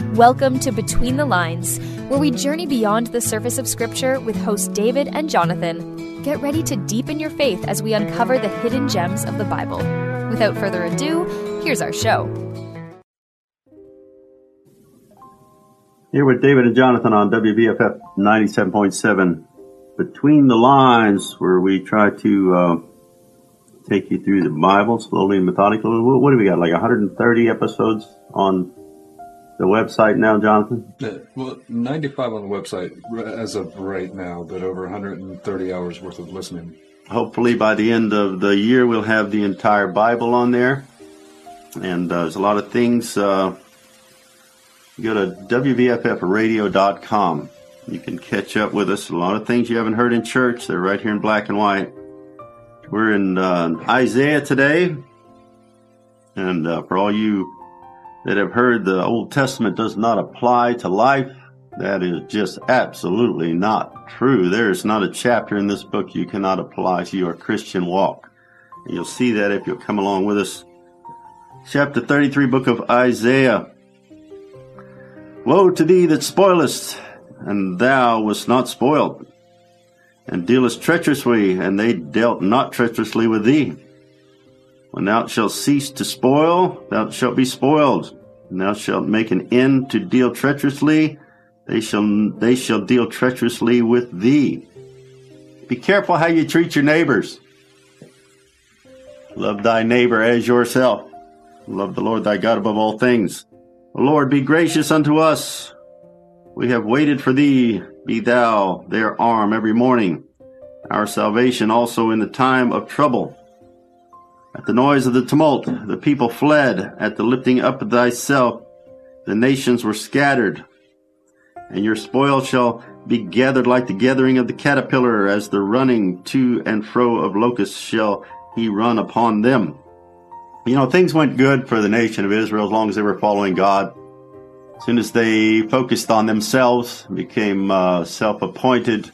Welcome to Between the Lines, where we journey beyond the surface of Scripture with hosts David and Jonathan. Get ready to deepen your faith as we uncover the hidden gems of the Bible. Without further ado, here's our show. Here with David and Jonathan on WBFF 97.7, Between the Lines, where we try to take you through the Bible slowly and methodically. What do we got, like 130 episodes on the website now, Jonathan? Well, 95 on the website as of right now, but over 130 hours worth of listening. Hopefully by the end of the year, we'll have the entire Bible on there. And there's a lot of things. Go to WVFFradio.com. You can catch up with us. A lot of things you haven't heard in church. They're right here in black and white. We're in Isaiah today. And for all you that have heard the Old Testament does not apply to life, that is just absolutely not true. There's not a chapter in this book you cannot apply to your Christian walk. And you'll see that if you'll come along with us. Chapter 33, book of Isaiah. Woe to thee that spoilest, and thou wast not spoiled, and dealest treacherously, and they dealt not treacherously with thee. When thou shalt cease to spoil, thou shalt be spoiled. And thou shalt make an end to deal treacherously, they shall deal treacherously with thee. Be careful how you treat your neighbors. Love thy neighbor as yourself. Love the Lord thy God above all things. O Lord, be gracious unto us. We have waited for thee. Be thou their arm every morning, our salvation also in the time of trouble. At the noise of the tumult, the people fled. At the lifting up of thyself, the nations were scattered. And your spoil shall be gathered like the gathering of the caterpillar, as the running to and fro of locusts shall he run upon them. You know, things went good for the nation of Israel as long as they were following God. As soon as they focused on themselves, became self-appointed,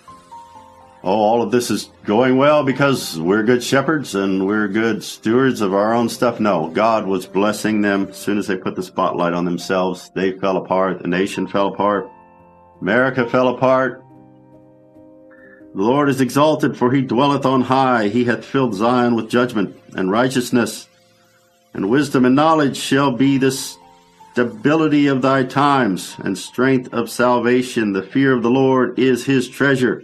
all of this is going well because we're good shepherds and we're good stewards of our own stuff. No, God was blessing them. As soon as they put the spotlight on themselves, they fell apart. The nation fell apart. America fell apart. The Lord is exalted, for he dwelleth on high. He hath filled Zion with judgment and righteousness. And wisdom and knowledge shall be the stability of thy times, and strength of salvation. The fear of the Lord is his treasure.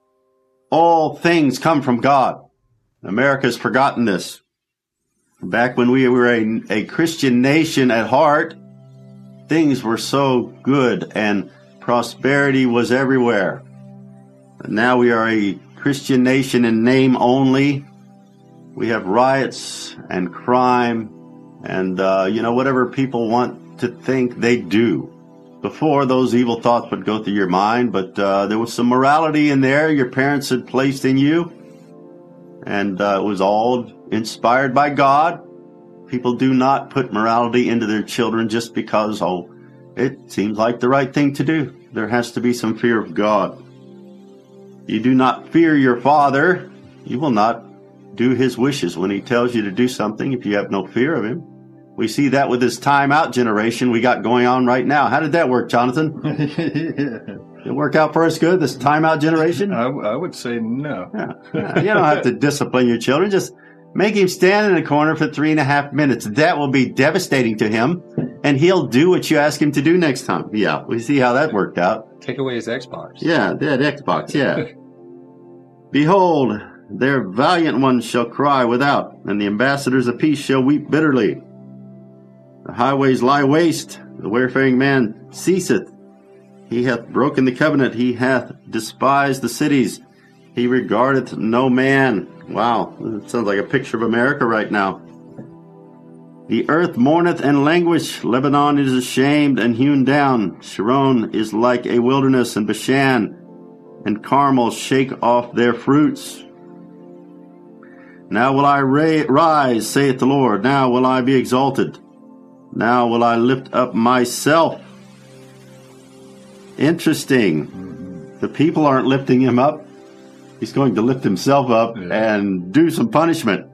All things come from God. America's forgotten this. Back when we were a Christian nation at heart, things were so good and prosperity was everywhere. But now we are a Christian nation in name only. We have riots and crime and, whatever people want to think, they do. Before, those evil thoughts would go through your mind, but there was some morality in there your parents had placed in you, and it was all inspired by God. People do not put morality into their children just because, it seems like the right thing to do. There has to be some fear of God. You do not fear your father, you will not do his wishes when he tells you to do something if you have no fear of him. We see that with this time-out generation we got going on right now. How did that work, Jonathan? Did it work out for us good, this time-out generation? I would say no. Yeah. You don't have to discipline your children. Just make him stand in a corner for 3.5 minutes. That will be devastating to him, and he'll do what you ask him to do next time. Yeah, we see how that worked out. Take away his Xbox. Yeah, that Xbox, yeah. Behold, their valiant ones shall cry without, and the ambassadors of peace shall weep bitterly. The highways lie waste, the wayfaring man ceaseth. He hath broken the covenant, he hath despised the cities, he regardeth no man. Wow, that sounds like a picture of America right now. The earth mourneth and languish, Lebanon is ashamed and hewn down. Sharon is like a wilderness, and Bashan and Carmel shake off their fruits. Now will I rise, saith the Lord, now will I be exalted. Now will I lift up myself. Interesting. The people aren't lifting him up. He's going to lift himself up and do some punishment.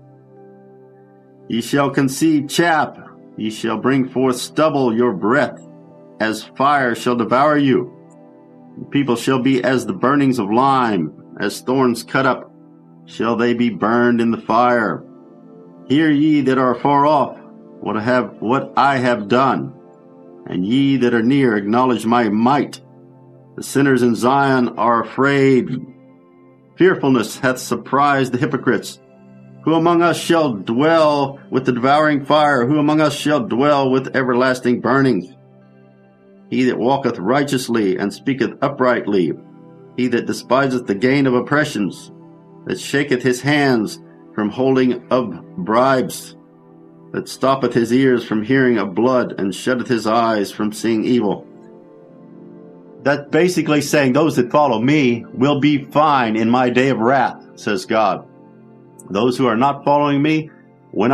Ye shall conceive chaff. Ye shall bring forth stubble. Your breath as fire shall devour you. The people shall be as the burnings of lime, as thorns cut up, shall they be burned in the fire. Hear ye that are far off what I have done, and ye that are near acknowledge my might. The sinners in Zion are afraid. Fearfulness hath surprised the hypocrites. Who among us shall dwell with the devouring fire? Who among us shall dwell with everlasting burnings? He that walketh righteously and speaketh uprightly, he that despiseth the gain of oppressions, that shaketh his hands from holding of bribes, that stoppeth his ears from hearing of blood, and shutteth his eyes from seeing evil. That's basically saying those that follow me will be fine in my day of wrath, says God. Those who are not following me, when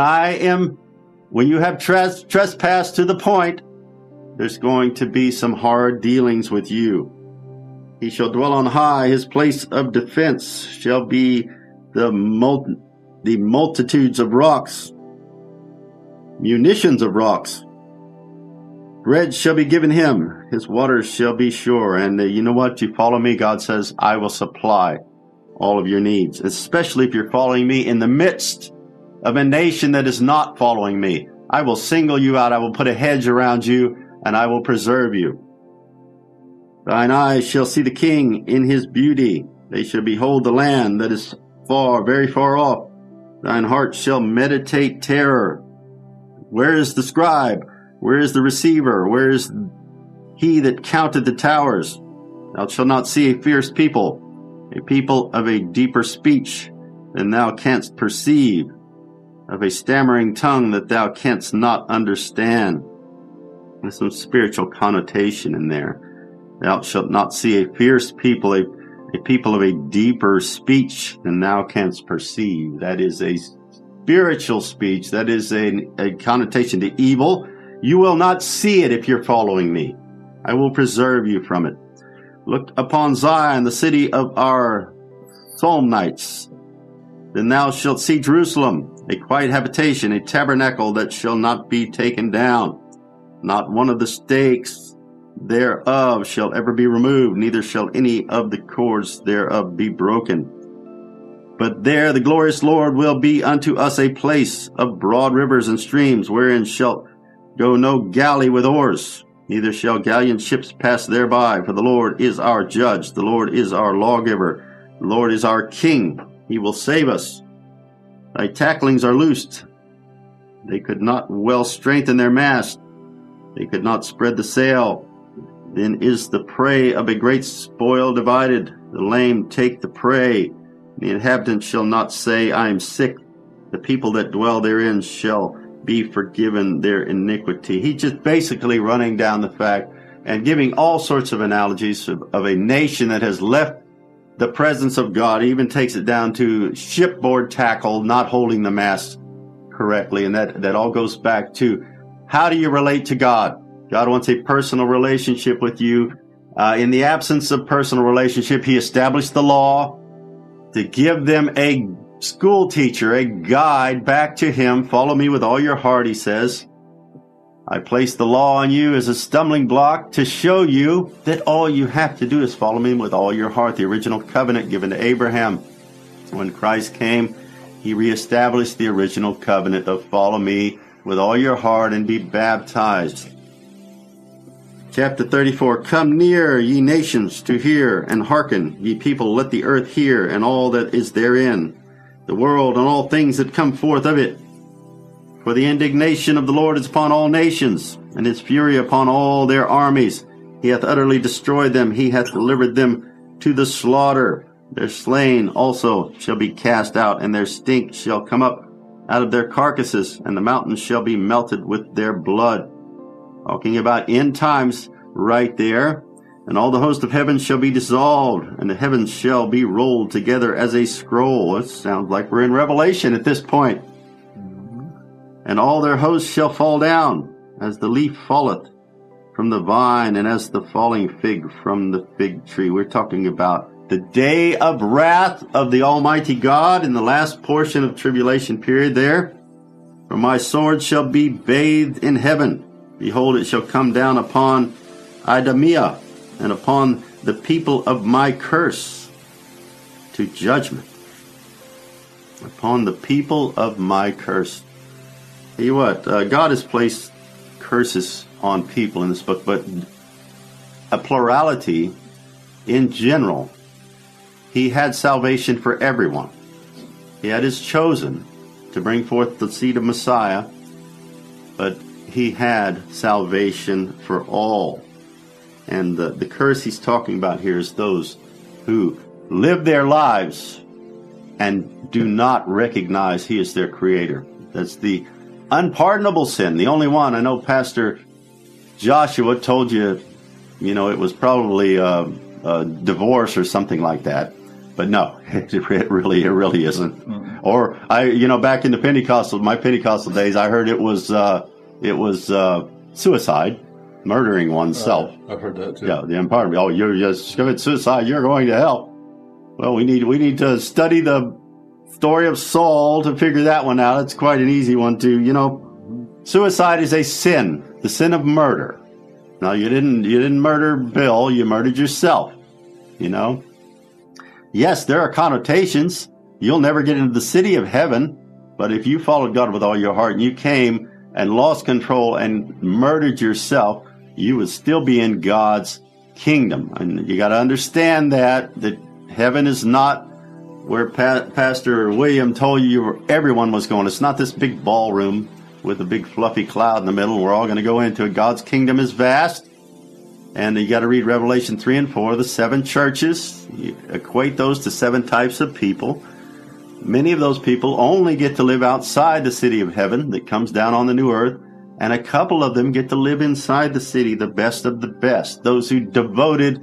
you have trespassed to the point, there's going to be some hard dealings with you. He shall dwell on high, his place of defense shall be the multitudes of rocks, munitions of rocks. Bread shall be given him, his waters shall be sure. And you know what? You follow me, God says, I will supply all of your needs, especially if you're following me in the midst of a nation that is not following me. I will single you out. I will put a hedge around you, and I will preserve you. Thine eyes shall see the king in his beauty. They shall behold the land that is far, very far off. Thine heart shall meditate terror. Where is the scribe? Where is the receiver? Where is he that counted the towers? Thou shalt not see a fierce people, a people of a deeper speech than thou canst perceive, of a stammering tongue that thou canst not understand. There's some spiritual connotation in there. Thou shalt not see a fierce people, a people of a deeper speech than thou canst perceive. That is a spiritual speech. That is a connotation to evil. You will not see it if you're following me. I will preserve you from it. Look upon Zion, the city of our Psalmites. Then thou shalt see Jerusalem, a quiet habitation, a tabernacle that shall not be taken down. Not one of the stakes thereof shall ever be removed, neither shall any of the cords thereof be broken. But there the glorious Lord will be unto us a place of broad rivers and streams, wherein shall go no galley with oars, neither shall galleon ships pass thereby. For the Lord is our judge, the Lord is our lawgiver, the Lord is our king. He will save us. Thy tacklings are loosed. They could not well strengthen their mast. They could not spread the sail. Then is the prey of a great spoil divided. The lame take the prey. The inhabitants shall not say, I am sick. The people that dwell therein shall be forgiven their iniquity. He's just basically running down the fact and giving all sorts of analogies of a nation that has left the presence of God. He even takes it down to shipboard tackle, not holding the mast correctly. And that all goes back to, how do you relate to God? God wants a personal relationship with you. In the absence of personal relationship, he established the law to give them a school teacher, a guide back to him. Follow me with all your heart, he says. I place the law on you as a stumbling block to show you that all you have to do is follow me with all your heart. The original covenant given to Abraham. When Christ came, he reestablished the original covenant of follow me with all your heart and be baptized. Chapter 34, Come near, ye nations, to hear, and hearken, ye people, let the earth hear, and all that is therein, the world, and all things that come forth of it. For the indignation of the Lord is upon all nations, and his fury upon all their armies. He hath utterly destroyed them, he hath delivered them to the slaughter. Their slain also shall be cast out, and their stink shall come up out of their carcasses, and the mountains shall be melted with their blood. Talking about end times right there. And all the host of heaven shall be dissolved, and the heavens shall be rolled together as a scroll. It sounds like we're in Revelation at this point. And all their hosts shall fall down, as the leaf falleth from the vine, and as the falling fig from the fig tree. We're talking about the day of wrath of the Almighty God in the last portion of tribulation period there. For my sword shall be bathed in heaven. Behold, it shall come down upon Idumea, and upon the people of my curse to judgment. Upon the people of my curse. Tell you what, God has placed curses on people in this book, but a plurality in general. He had salvation for everyone. He had his chosen to bring forth the seed of Messiah, but he had salvation for all. And the curse he's talking about here is those who live their lives and do not recognize he is their creator. That's the unpardonable sin, the only one. I know Pastor Joshua told you, it was probably a divorce or something like that. But no, it really isn't. Mm-hmm. Or back in my Pentecostal days, I heard it was suicide, murdering oneself. I've heard that too. Yeah, the unpardonable. Oh, you just commit suicide, you're going to hell. Well, we need to study the story of Saul to figure that one out. It's quite an easy one to, Suicide is a sin, the sin of murder. Now, you didn't murder Bill, you murdered yourself, Yes, there are connotations. You'll never get into the city of heaven, but if you followed God with all your heart and you came and lost control and murdered yourself, you would still be in God's kingdom. And you got to understand that heaven is not where Pastor William told you everyone was going. It's not this big ballroom with a big fluffy cloud in the middle. We're all going to go into it. God's kingdom is vast. And you got to read Revelation 3 and 4, the 7 churches. You equate those to 7 types of people. Many of those people only get to live outside the city of heaven that comes down on the new earth. And a couple of them get to live inside the city, the best of the best. Those who devoted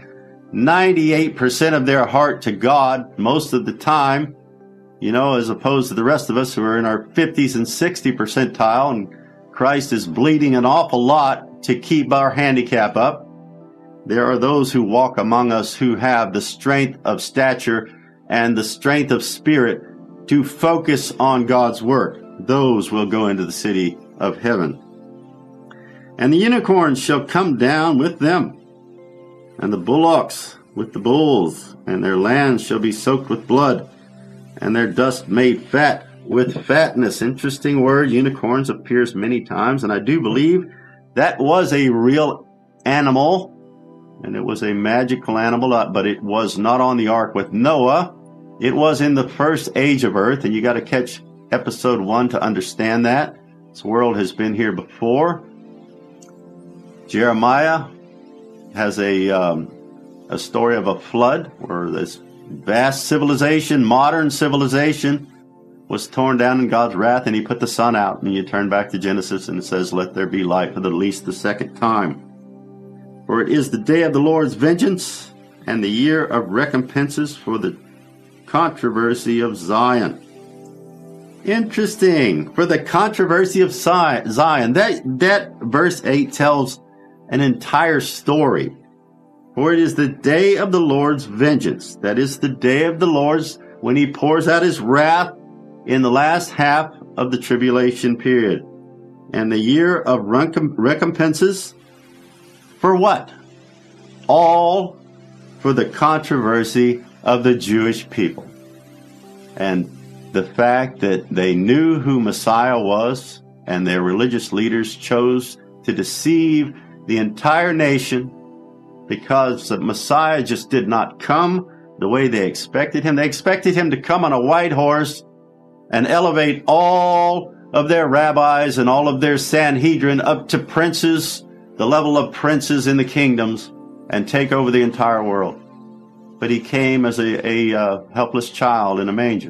98% of their heart to God most of the time, as opposed to the rest of us who are in our 50s and 60 percentile, and Christ is bleeding an awful lot to keep our handicap up. There are those who walk among us who have the strength of stature and the strength of spirit to focus on God's work. Those will go into the city of heaven. And the unicorns shall come down with them, and the bullocks with the bulls, and their lands shall be soaked with blood, and their dust made fat with fatness. Interesting word. Unicorns appears many times, and I do believe that was a real animal, and it was a magical animal, but it was not on the ark with Noah. It was in the first age of earth, and you got to catch episode 1 to understand that. This world has been here before. Jeremiah has a story of a flood where this vast civilization, modern civilization, was torn down in God's wrath, and he put the sun out. And you turn back to Genesis, and it says, let there be light for at least the second time. For it is the day of the Lord's vengeance, and the year of recompenses for the controversy of Zion. Interesting. For the controversy of Zion. That verse 8 tells an entire story. For it is the day of the Lord's vengeance. That is the day of the Lord's when he pours out his wrath in the last half of the tribulation period. And the year of recompenses for what? All for the controversy of the Jewish people. And the fact that they knew who Messiah was, and their religious leaders chose to deceive the entire nation because the Messiah just did not come the way they expected him. They expected him to come on a white horse and elevate all of their rabbis and all of their Sanhedrin up to princes, the level of princes in the kingdoms, and take over the entire world. But he came as a helpless child in a manger.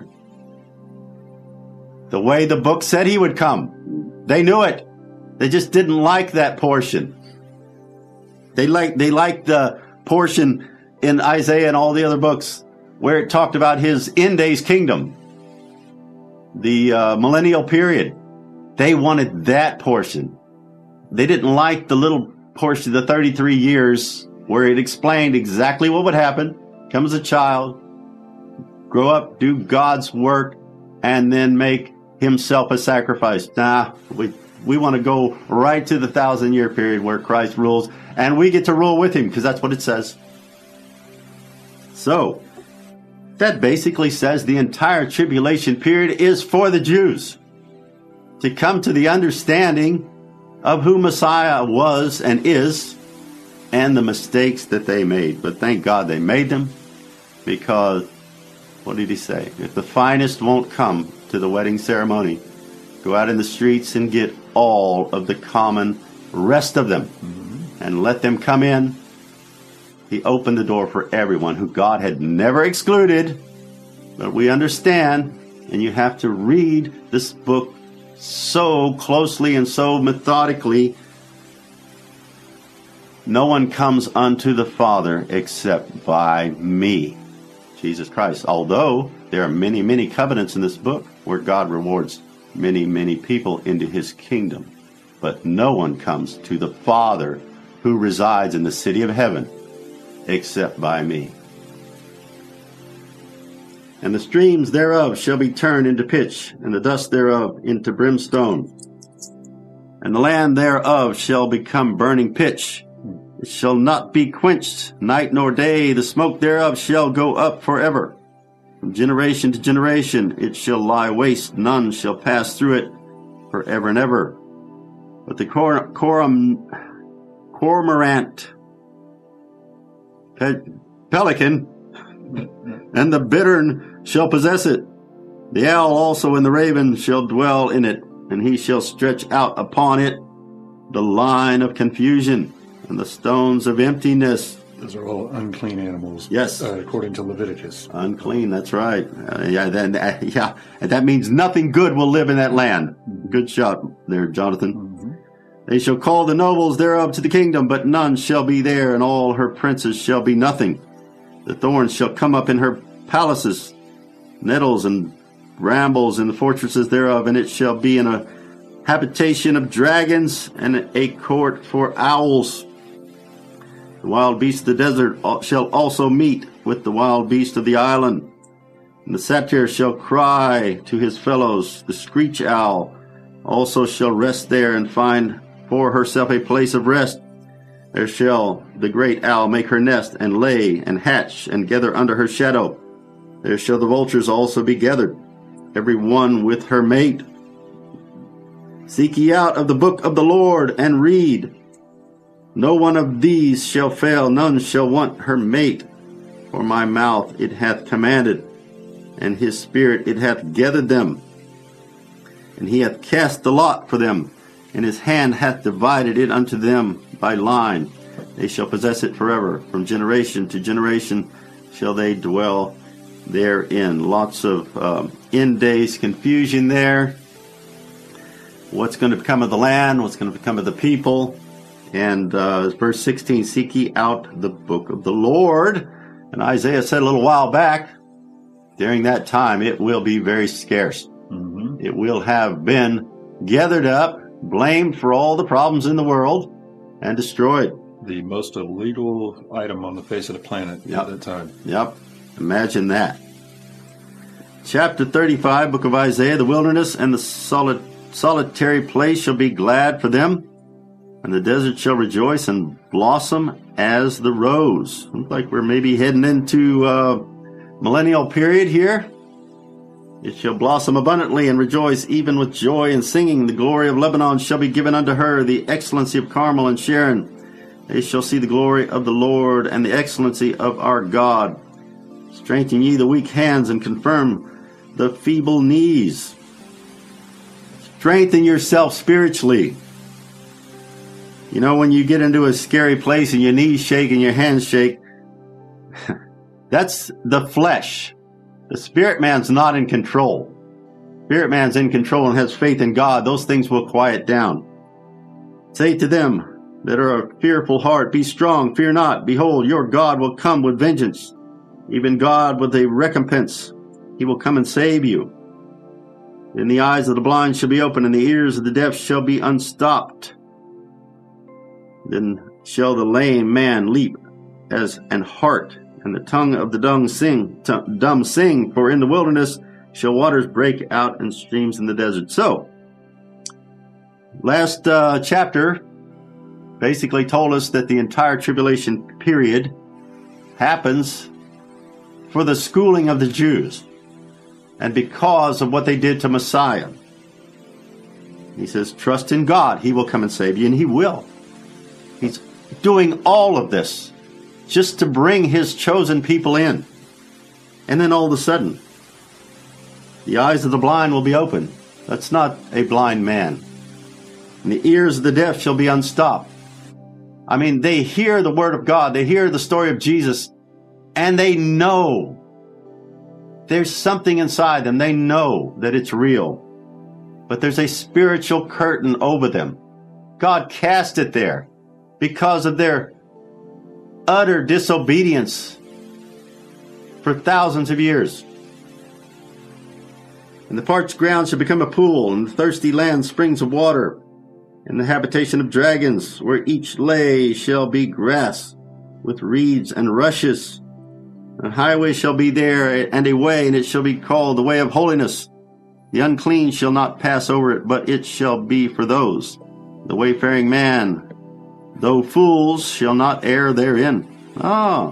The way the book said he would come. They knew it. They just didn't like that portion. They liked the portion in Isaiah and all the other books where it talked about his end days kingdom, the millennial period. They wanted that portion. They didn't like the little portion, the 33 years, where it explained exactly what would happen. Come as a child, grow up, do God's work, and then make himself a sacrifice. Nah, We want to go right to the 1,000-year period where Christ rules, and we get to rule with him, because that's what it says. So, that basically says the entire tribulation period is for the Jews to come to the understanding of who Messiah was and is, and the mistakes that they made. But thank God they made them, because, what did he say? If the finest won't come to the wedding ceremony, go out in the streets and get all of the common rest of them, and let them come in. He opened the door for everyone who God had never excluded. But we understand, and you have to read this book so closely and so methodically. No one comes unto the Father except by me, Jesus Christ. Although there are many, many covenants in this book where God rewards many, many people into his kingdom. But no one comes to the Father who resides in the city of heaven except by me. And the streams thereof shall be turned into pitch, and the dust thereof into brimstone. And the land thereof shall become burning pitch. It shall not be quenched night nor day. The smoke thereof shall go up forever. From generation to generation it shall lie waste. None shall pass through it forever and ever. But the cormorant, pelican, and the bittern shall possess it. The owl also and the raven shall dwell in it, and he shall stretch out upon it the line of confusion and the stones of emptiness. Those are all unclean animals. Yes. According to Leviticus. Unclean, that's right. And that means nothing good will live in that land. Good shot there, Jonathan. Mm-hmm. They shall call the nobles thereof to the kingdom, but none shall be there, and all her princes shall be nothing. The thorns shall come up in her palaces, nettles and brambles in the fortresses thereof, and it shall be in a habitation of dragons and a court for owls. The wild beasts of the desert shall also meet with the wild beast of the island. And the satyr shall cry to his fellows. The screech owl also shall rest there and find for herself a place of rest. There shall the great owl make her nest, and lay, and hatch, and gather under her shadow. There shall the vultures also be gathered, every one with her mate. Seek ye out of the book of the Lord, and read. No one of these shall fail, none shall want her mate. For my mouth it hath commanded, and his spirit it hath gathered them. And he hath cast the lot for them, and his hand hath divided it unto them by line. They shall possess it forever. From generation to generation shall they dwell therein. Lots of end days confusion there. What's going to become of the land? What's going to become of the people? And verse 16, seek ye out the book of the Lord. And Isaiah said a little while back, during that time it will be very scarce. Mm-hmm. It will have been gathered up, blamed for all the problems in the world, and destroyed. The most illegal item on the face of the planet at that time. Yep. Imagine that. Chapter 35, book of Isaiah, the wilderness and the solitary place shall be glad for them, and the desert shall rejoice and blossom as the rose. Looks like we're maybe heading into millennial period here. It shall blossom abundantly and rejoice even with joy and singing. The glory of Lebanon shall be given unto her, the excellency of Carmel and Sharon. They shall see the glory of the Lord and the excellency of our God. Strengthen ye the weak hands and confirm the feeble knees. Strengthen yourself spiritually. You know, when you get into a scary place and your knees shake and your hands shake, that's the flesh. The spirit man's not in control. Spirit man's in control and has faith in God. Those things will quiet down. Say to them that are of fearful heart, be strong, fear not. Behold, your God will come with vengeance, even God with a recompense. He will come and save you. Then the eyes of the blind shall be opened, and the ears of the deaf shall be unstopped. Then shall the lame man leap as an hart, and the tongue of the dumb sing, for in the wilderness shall waters break out and streams in the desert. So, last chapter basically told us that the entire tribulation period happens for the schooling of the Jews and because of what they did to Messiah. He says, trust in God. He will come and save you, and he will. He's doing all of this just to bring his chosen people in. And then all of a sudden, the eyes of the blind will be opened. That's not a blind man. And the ears of the deaf shall be unstopped. I mean, they hear the word of God. They hear the story of Jesus. And they know. There's something inside them. They know that it's real. But there's a spiritual curtain over them. God cast it there because of their utter disobedience for thousands of years. And the parched ground shall become a pool, and the thirsty land springs of water, and the habitation of dragons, where each lay shall be grass, with reeds and rushes. A highway shall be there, and a way, and it shall be called the way of holiness. The unclean shall not pass over it, but it shall be for those, the wayfaring man, though fools shall not err therein. Are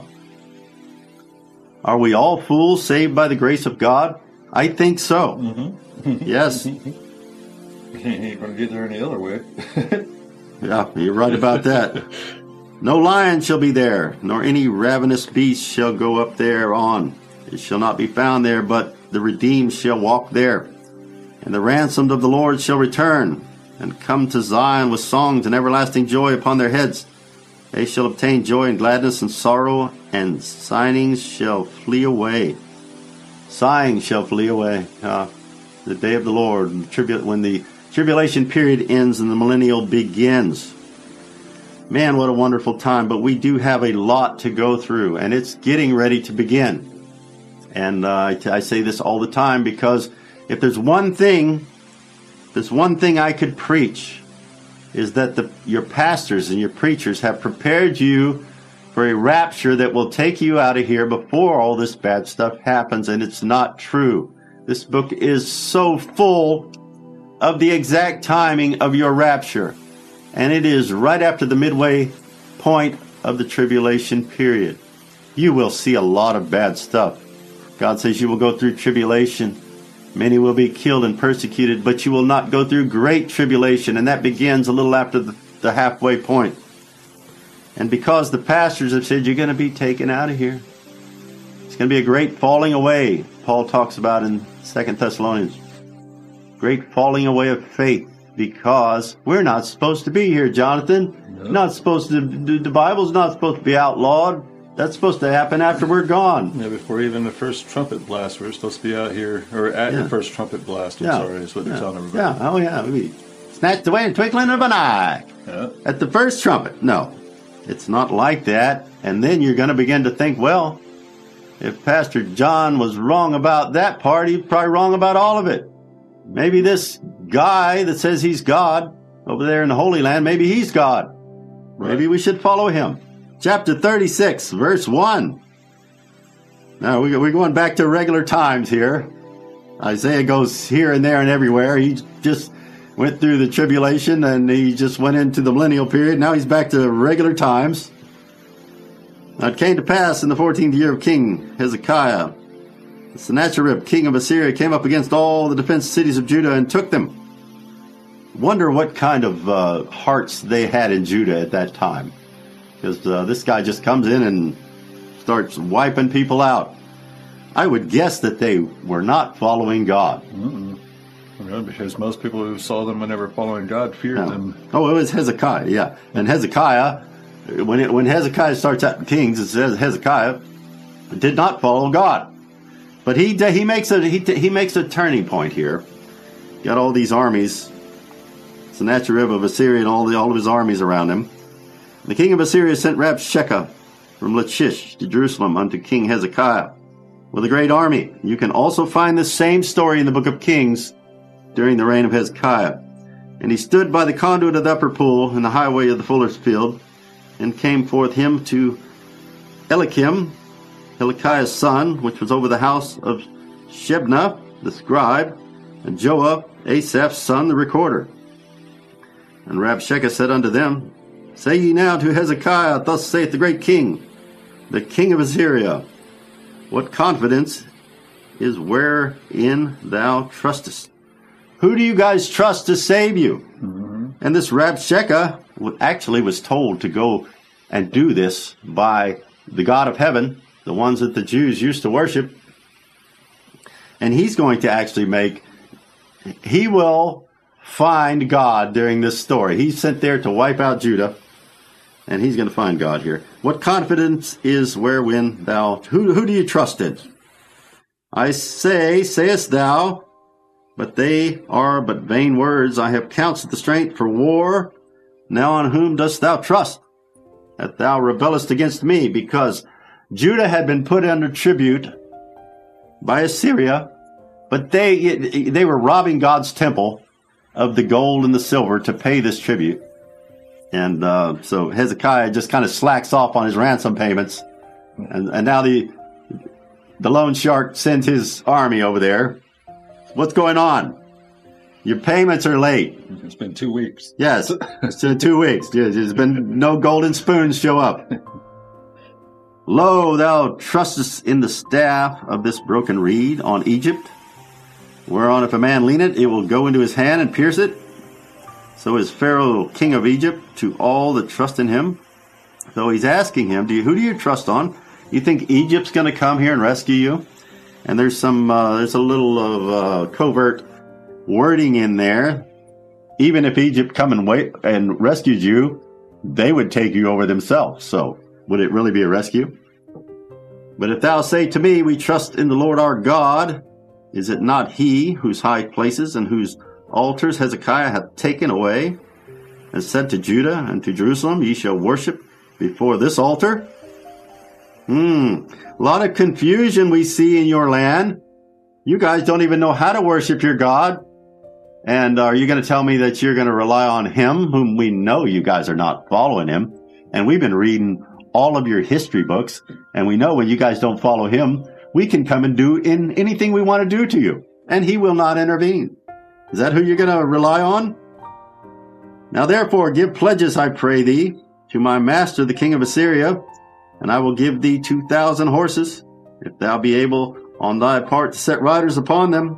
we all fools saved by the grace of God? I think so. Mm-hmm. Yes. You ain't going to get there any other way. Yeah, you're right about that. No lion shall be there, nor any ravenous beast shall go up thereon. It shall not be found there, but the redeemed shall walk there. And the ransomed of the Lord shall return, and come to Zion with songs and everlasting joy upon their heads. They shall obtain joy and gladness, and sorrow and sighings shall flee away. Sighing shall flee away. The day of the Lord, when the tribulation period ends and the millennial begins. Man, what a wonderful time. But we do have a lot to go through, and it's getting ready to begin. And I say this all the time because if there's one thing I could preach, is that your pastors and your preachers have prepared you for a rapture that will take you out of here before all this bad stuff happens, and it's not true. This book is so full of the exact timing of your rapture, and it is right after the midway point of the tribulation period. You will see a lot of bad stuff. God says you will go through tribulation. Many will be killed and persecuted, but you will not go through great tribulation, and that begins a little after the halfway point. And because the pastors have said you're going to be taken out of here, it's going to be a great falling away. Paul talks about in 2 Thessalonians. Great falling away of faith, because we're not supposed to be here, Jonathan. No. Not supposed to. The Bible's not supposed to be outlawed. That's supposed to happen after we're gone. Yeah, before even the first trumpet blast, we're supposed to be out here, or at the first trumpet blast, is what they're telling everybody. Yeah, oh yeah, we snatched away in the twinkling of an eye. Yeah. At the first trumpet. No, it's not like that. And then you're going to begin to think, well, if Pastor John was wrong about that part, he's probably wrong about all of it. Maybe this guy that says he's God over there in the Holy Land, maybe he's God. Right. Maybe we should follow him. Chapter 36, verse 1. Now, we're going back to regular times here. Isaiah goes here and there and everywhere. He just went through the tribulation, and he just went into the millennial period. Now he's back to regular times. Now it came to pass in the 14th year of King Hezekiah, Sennacherib, king of Assyria, came up against all the defense cities of Judah and took them. Wonder what kind of hearts they had in Judah at that time. Because this guy just comes in and starts wiping people out. I would guess that they were not following God. Mm-mm. Yeah, because most people who saw them whenever following God feared them. Oh, it was Hezekiah, yeah. And Hezekiah, when Hezekiah starts out Kings, it says Hezekiah did not follow God. But he makes a turning point here. Got all these armies, Sennacherib of Assyria and all of his armies around him. The king of Assyria sent Rabshakeh from Lachish to Jerusalem unto King Hezekiah with a great army. You can also find the same story in the book of Kings during the reign of Hezekiah. And he stood by the conduit of the upper pool in the highway of the fuller's field, and came forth him to Eliakim, Hilkiah's son, which was over the house of Shebna, the scribe, and Joah, Asaph's son, the recorder. And Rabshakeh said unto them, Say ye now to Hezekiah, Thus saith the great king, the king of Assyria, What confidence is wherein thou trustest? Who do you guys trust to save you? Mm-hmm. And this Rabshakeh actually was told to go and do this by the God of heaven, the ones that the Jews used to worship. And he's going to actually he will find God during this story. He's sent there to wipe out Judah, and he's going to find God here. What confidence is wherein thou, who do you trust in? I say, sayest thou, but they are but vain words. I have counseled the strength for war. Now on whom dost thou trust, that thou rebellest against me? Because Judah had been put under tribute by Assyria, but they were robbing God's temple of the gold and the silver to pay this tribute. And so Hezekiah just kind of slacks off on his ransom payments. And now the loan shark sends his army over there. What's going on? Your payments are late. It's been 2 weeks. Yes, it's been 2 weeks. There's been no golden spoons show up. Lo, thou trustest in the staff of this broken reed on Egypt, whereon if a man lean it, it will go into his hand and pierce it. So is Pharaoh king of Egypt to all that trust in him. So he's asking him, who do you trust on? You think Egypt's going to come here and rescue you? And there's a little of covert wording in there. Even if Egypt come and rescued you, they would take you over themselves. So would it really be a rescue? But if thou say to me, we trust in the Lord our God, is it not he whose high places and whose altars Hezekiah hath taken away, and said to Judah and to Jerusalem, Ye shall worship before this altar? A lot of confusion we see in your land. You guys don't even know how to worship your God. And are you going to tell me that you're going to rely on him, whom we know you guys are not following him? And we've been reading all of your history books, and we know when you guys don't follow him, we can come and do anything we want to do to you, and he will not intervene. Is that who you're going to rely on? Now therefore give pledges, I pray thee, to my master the king of Assyria, and I will give thee 2,000 horses, if thou be able on thy part to set riders upon them.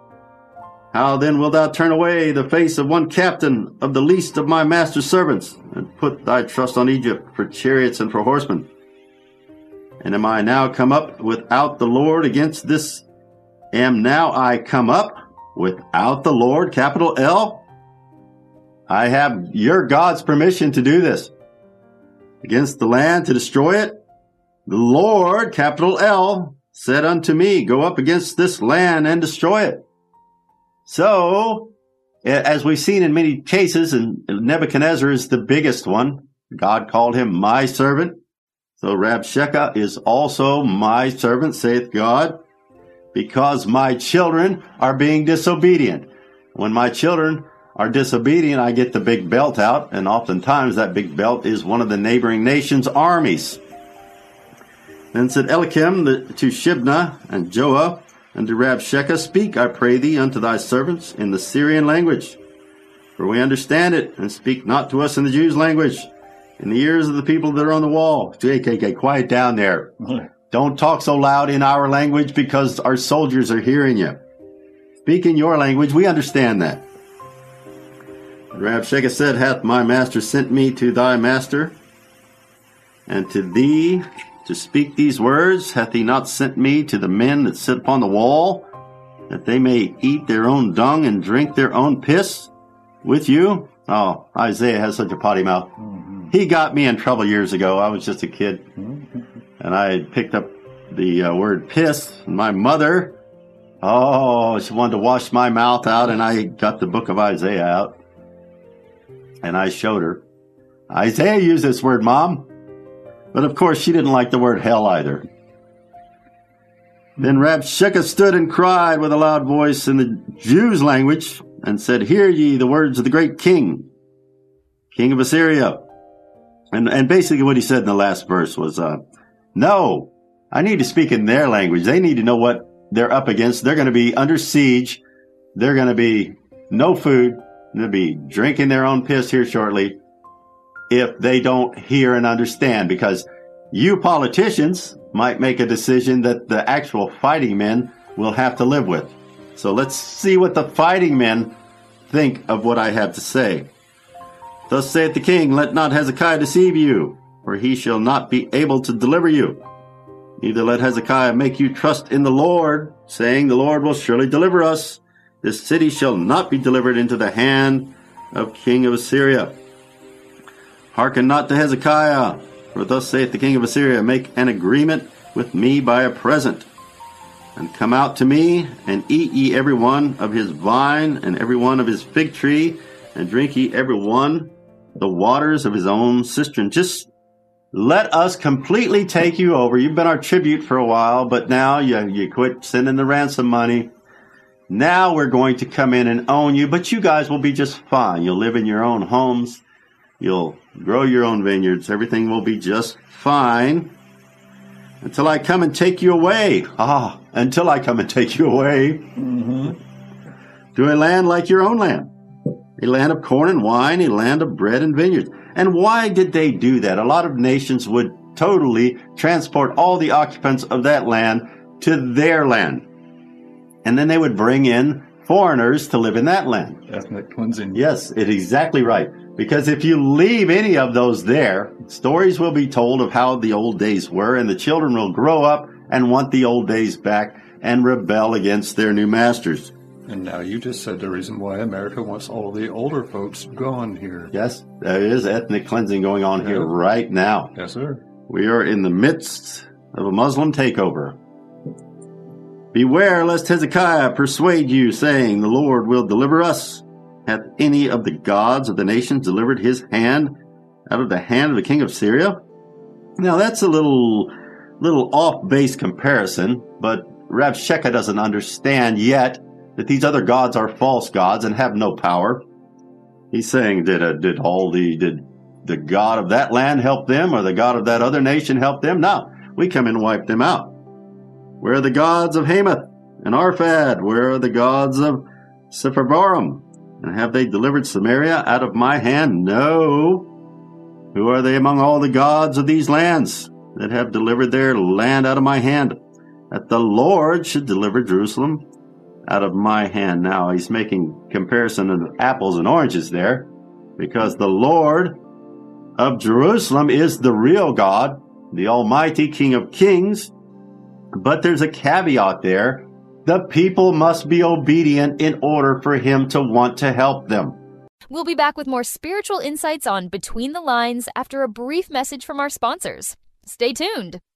How then wilt thou turn away the face of one captain of the least of my master's servants, and put thy trust on Egypt for chariots and for horsemen? And am I now come up without the Lord against this? Am now I come up without the Lord, capital L? I have your God's permission to do this. Against the land to destroy it? The Lord, capital L, said unto me, Go up against this land and destroy it. So, as we've seen in many cases, and Nebuchadnezzar is the biggest one, God called him my servant. So Rabshakeh is also my servant, saith God, because my children are being disobedient. When my children are disobedient, I get the big belt out, and oftentimes that big belt is one of the neighboring nations' armies. Then said Eliakim to Shebna and Joah and to Rabshakeh, Speak, I pray thee, unto thy servants in the Syrian language, for we understand it, and speak not to us in the Jews' language, in the ears of the people that are on the wall. JKK, quiet down there. Don't talk so loud in our language, because our soldiers are hearing you. Speak in your language, we understand that. Rabshakeh said, Hath my master sent me to thy master, and to thee to speak these words? Hath he not sent me to the men that sit upon the wall, that they may eat their own dung and drink their own piss with you? Oh, Isaiah has such a potty mouth. Mm-hmm. He got me in trouble years ago. I was just a kid, and I picked up the word piss. My mother, she wanted to wash my mouth out, and I got the book of Isaiah out. And I showed her. Isaiah used this word, Mom. But of course, she didn't like the word hell either. Then Rabshakeh stood and cried with a loud voice in the Jews' language, and said, Hear ye the words of the great king, king of Assyria. And basically what he said in the last verse was, no, I need to speak in their language. They need to know what they're up against. They're going to be under siege. They're going to be no food. They'll be drinking their own piss here shortly if they don't hear and understand, because you politicians might make a decision that the actual fighting men will have to live with. So let's see what the fighting men think of what I have to say. Thus saith the king, let not Hezekiah deceive you, for he shall not be able to deliver you. Neither let Hezekiah make you trust in the Lord, saying, the Lord will surely deliver us. This city shall not be delivered into the hand of king of Assyria. Hearken not to Hezekiah, for thus saith the king of Assyria, make an agreement with me by a present, and come out to me, and eat ye every one of his vine, and every one of his fig tree, and drink ye every one the waters of his own cistern. Just let us completely take you over. You've been our tribute for a while, but now you quit sending the ransom money. Now we're going to come in and own you, but you guys will be just fine. You'll live in your own homes. You'll grow your own vineyards. Everything will be just fine until I come and take you away. Until I come and take you away to a land like your own land, a land of corn and wine, a land of bread and vineyards. And why did they do that? A lot of nations would totally transport all the occupants of that land to their land. And then they would bring in foreigners to live in that land. Ethnic cleansing. Yes, it's exactly right. Because if you leave any of those there, stories will be told of how the old days were, and the children will grow up and want the old days back and rebel against their new masters. And now you just said the reason why America wants all the older folks gone here. Yes, there is ethnic cleansing going on here right now. Yes, sir. We are in the midst of a Muslim takeover. Beware lest Hezekiah persuade you, saying, the Lord will deliver us. Hath any of the gods of the nations delivered his hand out of the hand of the king of Syria? Now that's a little off-base comparison, but Rabshakeh doesn't understand yet that these other gods are false gods and have no power. He's saying, did the God of that land help them, or the God of that other nation help them? No, we come and wipe them out. Where are the gods of Hamath and Arphad? Where are the gods of Sepharvaim? And have they delivered Samaria out of my hand? No. Who are they among all the gods of these lands that have delivered their land out of my hand? That the Lord should deliver Jerusalem out of my hand. Now he's making comparison of apples and oranges there, because the Lord of Jerusalem is the real God, the Almighty King of Kings. But there's a caveat there. The people must be obedient in order for him to want to help them. We'll be back with more spiritual insights on Between the Lines after a brief message from our sponsors. Stay tuned.